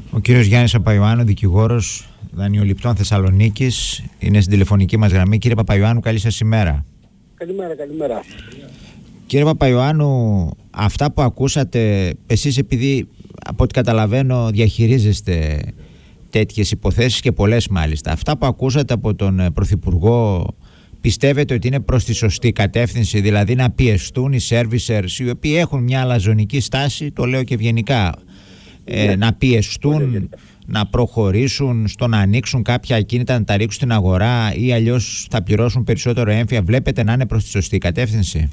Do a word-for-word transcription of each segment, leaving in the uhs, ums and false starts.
Ο κύριος Γιάννης Παπαϊωάννου, δικηγόρος δανειοληπτών Θεσσαλονίκης, είναι στην τηλεφωνική μας γραμμή. Κύριε Παπαϊωάννου, καλή σας ημέρα. Καλημέρα, καλημέρα. Κύριε Παπαϊωάννου, αυτά που ακούσατε, εσείς επειδή από ό,τι καταλαβαίνω διαχειρίζεστε τέτοιες υποθέσεις και πολλές μάλιστα, αυτά που ακούσατε από τον Πρωθυπουργό, πιστεύετε ότι είναι προς τη σωστή κατεύθυνση, δηλαδή να πιεστούν οι servicers οι οποίοι έχουν μια αλαζονική στάση, το λέω και ευγενικά, ε, ναι, να πιεστούν, να προχωρήσουν στο να ανοίξουν κάποια ακίνητα, να τα ρίξουν στην αγορά ή αλλιώς θα πληρώσουν περισσότερο έμφυα? Βλέπετε να είναι προς τη σωστή κατεύθυνση?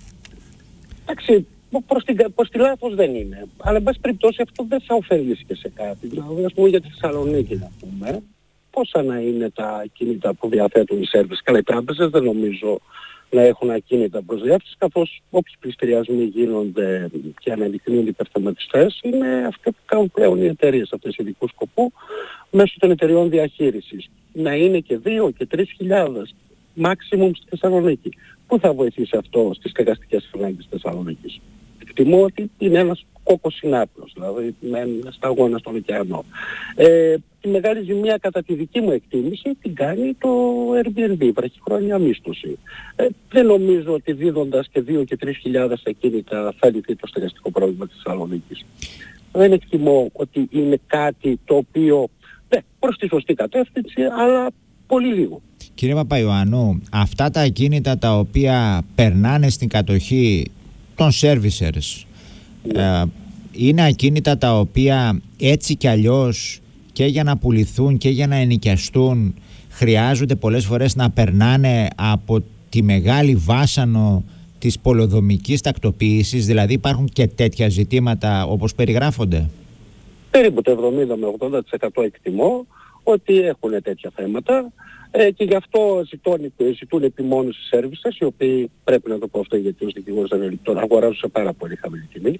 Εντάξει, προς, την, προς τη λάθος δεν είναι. Αλλά εν πάση περιπτώσει αυτό δεν θα ωφελήσει και σε κάτι. Δηλαδή, ας πούμε για τη Θεσσαλονίκη να πούμε, πόσα να είναι τα ακίνητα που διαθέτουν οι services? Καλά, οι τράπεζες δεν νομίζω να έχουν ακίνητα προς διάθεση, καθώς όποιοι πληστηριασμοί γίνονται και αναδεικνύονται υπερθεματιστές είναι αυτό που κάνουν πλέον οι εταιρείες αυτές ειδικού σκοπού μέσω των εταιρεών διαχείρισης. Να είναι και δύο και τρεις χιλιάδες maximum στη Θεσσαλονίκη. Πού θα βοηθήσει αυτό στις στεγαστικές ανάγκες της Θεσσαλονίκης? Εκτιμώ ότι είναι ένας κόκκος συνάπλος, δηλαδή με ένα σταγόνα στον ωκεανό. Ε, τη μεγάλη ζημία κατά τη δική μου εκτίμηση την κάνει το Airbnb, βραχυχρόνια μίσθωση. Ε, δεν νομίζω ότι δίδοντας και δύο και τρεις χιλιάδες ακίνητα θα λυθεί το στεγαστικό πρόβλημα της Θεσσαλονίκης. Δεν εκτιμώ ότι είναι κάτι το οποίο ναι, προς τη σωστή κατεύθυνση, αλλά πολύ λίγο. Κύριε Παπαϊωάννου, αυτά τα ακίνητα τα οποία περνάνε στην κατοχή των servicers, ναι, ε, είναι ακίνητα τα οποία έτσι κι αλλιώς και για να πουληθούν και για να ενοικιαστούν χρειάζονται πολλές φορές να περνάνε από τη μεγάλη βάσανο της πολεοδομικής τακτοποίησης, δηλαδή υπάρχουν και τέτοια ζητήματα όπως περιγράφονται? Περίπου το εβδομήντα με ογδόντα τοις εκατό εκτιμώ ότι έχουν τέτοια θέματα. Ε, και γι' αυτό ζητούν, ζητούν επιμόνωση οι services, οι οποίοι, πρέπει να το πω αυτό γιατί ως δικηγόρος δανειοληπτών, αγοράζουν σε πάρα πολύ χαμηλή τιμή.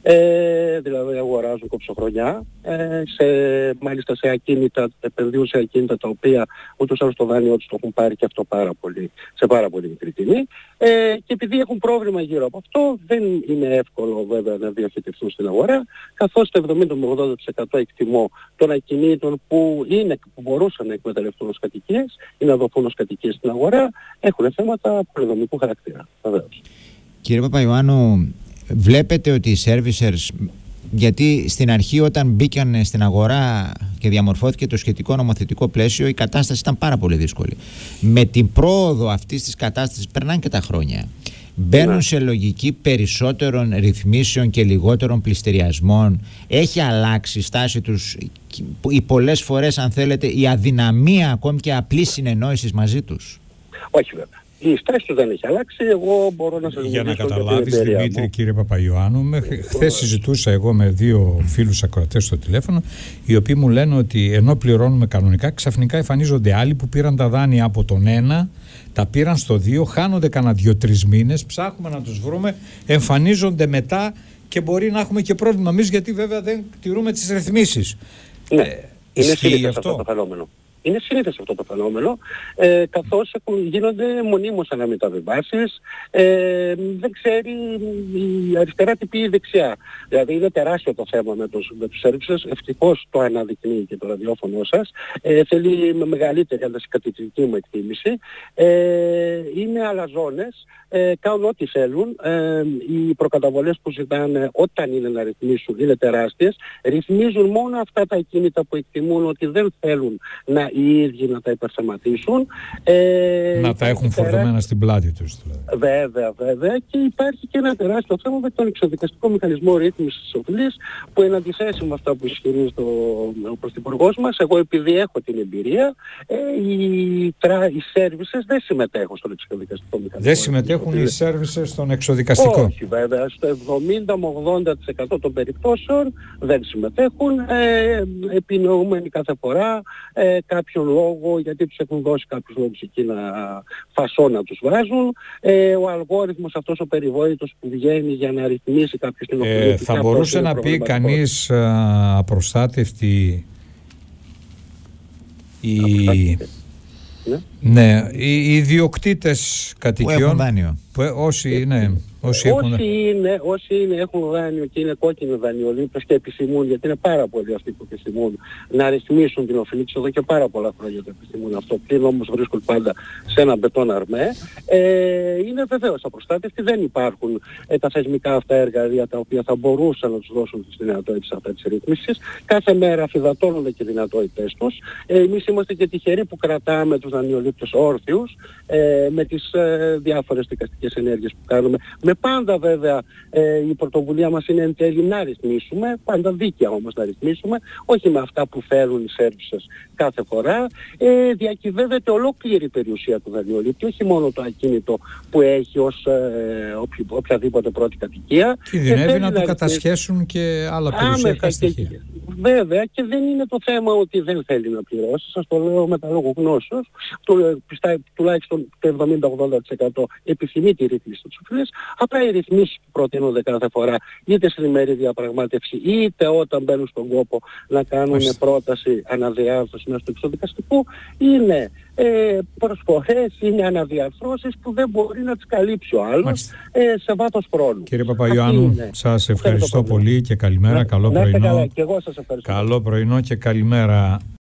Ε, δηλαδή αγοράζουν κοψοχρονιά, ε, σε, μάλιστα σε ακίνητα, επενδύουν σε ακίνητα τα οποία ούτως άλλως το δάνειό τους το έχουν πάρει και αυτό πάρα πολύ, σε πάρα πολύ μικρή τιμή. Ε, και επειδή έχουν πρόβλημα γύρω από αυτό, δεν είναι εύκολο βέβαια να διοχετευτούν στην αγορά, καθώς το εβδομήντα με ογδόντα τοις εκατό εκτιμώ των ακινήτων που, είναι, που μπορούσαν να εκμεταλλευτούν ως κατοικίες ή να δοθούν ως κατοικίες στην αγορά, έχουν θέματα πολεοδομικού χαρακτήρα. Βεβαίως. Κύριε Παπαϊωάννου, βλέπετε ότι οι servicers, γιατί στην αρχή όταν μπήκαν στην αγορά και διαμορφώθηκε το σχετικό νομοθετικό πλαίσιο, η κατάσταση ήταν πάρα πολύ δύσκολη. Με την πρόοδο αυτής της κατάστασης περνάνε και τα χρόνια. Μπαίνουν ναι. σε λογική περισσότερων ρυθμίσεων και λιγότερων πληστηριασμών. Έχει αλλάξει η στάση τους ή πολλές φορές, αν θέλετε, η αδυναμία ακόμη και απλής συνεννόησης μαζί τους? Όχι βέβαια. Η στάση του δεν έχει αλλάξει. Εγώ μπορώ να σας Για να καταλάβεις, Δημήτρη, κύριε Παπαϊωάννου, χθες συζητούσα εγώ με δύο φίλους ακροατές στο τηλέφωνο, οι οποίοι μου λένε ότι ενώ πληρώνουμε κανονικά, ξαφνικά εμφανίζονται άλλοι που πήραν τα δάνεια από τον ένα, τα πήραν στο δύο, χάνονται κανένα δύο-τρεις μήνες, ψάχνουμε να τους βρούμε, εμφανίζονται μετά και μπορεί να έχουμε και πρόβλημα εμείς, γιατί βέβαια δεν τηρούμε τις ρυθμίσεις. Ναι, ε, είναι συνήθες αυτό το φαινόμενο. Είναι συνήθες αυτό το φαινόμενο, ε, καθώς έχουν, γίνονται μονίμως αναμεταβιβάσεις, ε, δεν ξέρει η αριστερά τι πει η δεξιά. Δηλαδή είναι τεράστιο το θέμα με τους, με τους services, ευτυχώς το αναδεικνύει και το ραδιόφωνο σας, ε, θέλει με μεγαλύτερη αντασυκατητική μου εκτίμηση, ε, είναι αλαζόνες, ε, κάνουν ό,τι θέλουν, ε, οι προκαταβολές που ζητάνε όταν είναι να ρυθμίσουν είναι τεράστιες, ρυθμίζουν μόνο αυτά τα ακίνητα που εκτιμούν ότι δεν θέλουν να οι ίδιοι να τα υπερθεματίσουν. Ε, να τα έχουν φορτωμένα τερά... στην πλάτη τους. Δηλαδή. Βέβαια, βέβαια. Και υπάρχει και ένα τεράστιο θέμα με τον εξοδικαστικό μηχανισμό ρύθμισης της οφειλής, που είναι αντιθέσει με αυτά που ισχυρίζεται ο Πρωθυπουργός μας. Εγώ επειδή έχω την εμπειρία, ε, οι, τρα... οι services δεν συμμετέχουν στον εξοδικαστικό μηχανισμό. Δεν συμμετέχουν οι services στον εξοδικαστικό? Όχι βέβαια. Στο εβδομήντα με ογδόντα τοις εκατό των περιπτώσεων δεν συμμετέχουν. Ε, επινοούμενοι κάθε φορά ε, κάποιον λόγο, γιατί τους έχουν δώσει κάποιους λόγους εκεί να φασό να τους βάζουν. Ε, ο αλγόριθμος αυτός ο περιβόητος που βγαίνει για να ρυθμίσει κάποιος την οφειλή. Ε, θα μπορούσε να πει κανείς α, απροστάτευτη οι, ναι. ναι, οι ιδιοκτήτες κατοικιών που έχουν δάνειο. Που, όσοι, ναι. Όσοι, όσοι, έχουν... είναι, όσοι είναι, έχουν δάνειο και είναι κόκκινοι δανειολήπτες και επισημούν, γιατί είναι πάρα πολλοί αυτοί που επισημούν να ρυθμίσουν την οφειλή εδώ και πάρα πολλά χρόνια το επισημούν αυτό, πλην όμως βρίσκουν πάντα σε ένα μπετόν αρμέ, ε, είναι βεβαίως απροστάτευτοι, δεν υπάρχουν ε, τα θεσμικά αυτά εργαλεία τα οποία θα μπορούσαν να τους δώσουν τις δυνατότητες αυτά της ρύθμισης. Κάθε μέρα αφιδατώνονται και οι δυνατότητες τους. Ε, εμείς είμαστε και τυχεροί που κρατάμε τους δανειολήπτες όρθιους ε, με τις ε, διάφορες δικαστικές ενέργειες που κάνουμε. Με πάντα βέβαια ε, η πρωτοβουλία μας είναι εν τέλει να ρυθμίσουμε, πάντα δίκαια όμως να ρυθμίσουμε, όχι με αυτά που φέρουν οι σέρβισες κάθε φορά. Ε, διακυβεύεται ολόκληρη η περιουσία του δανειολήπτη, όχι μόνο το ακίνητο που έχει ως ε, οποι, οποιαδήποτε πρώτη κατοικία. Κινδυνεύει να του κατασχέσουν και άλλα περιουσιακά στοιχεία. Και, βέβαια, και δεν είναι το θέμα ότι δεν θέλει να πληρώσει, σας το λέω με τα λόγου γνώσεως, του, πιστεύει, τουλάχιστον το εβδομήντα με ογδόντα τοις εκατό επιθυμεί τη ρύθμιση της οφειλής, απλά οι ρυθμίσεις που προτείνονται κάθε φορά, είτε στην ημερή διαπραγμάτευση, είτε όταν μπαίνουν στον κόπο να κάνουν Μάλιστα. πρόταση αναδιάρθρωσης μέσω του εξοδικαστικού, είναι ε, προσφορές, είναι αναδιαρθρώσεις που δεν μπορεί να τις καλύψει ο άλλος ε, σε βάθος χρόνου. Κύριε Παπαϊωάννου, σας ευχαριστώ πολύ και καλημέρα, να, καλό να, πρωινό. Καλά, και εγώ σας ευχαριστώ. Καλό πρωινό και καλημέρα.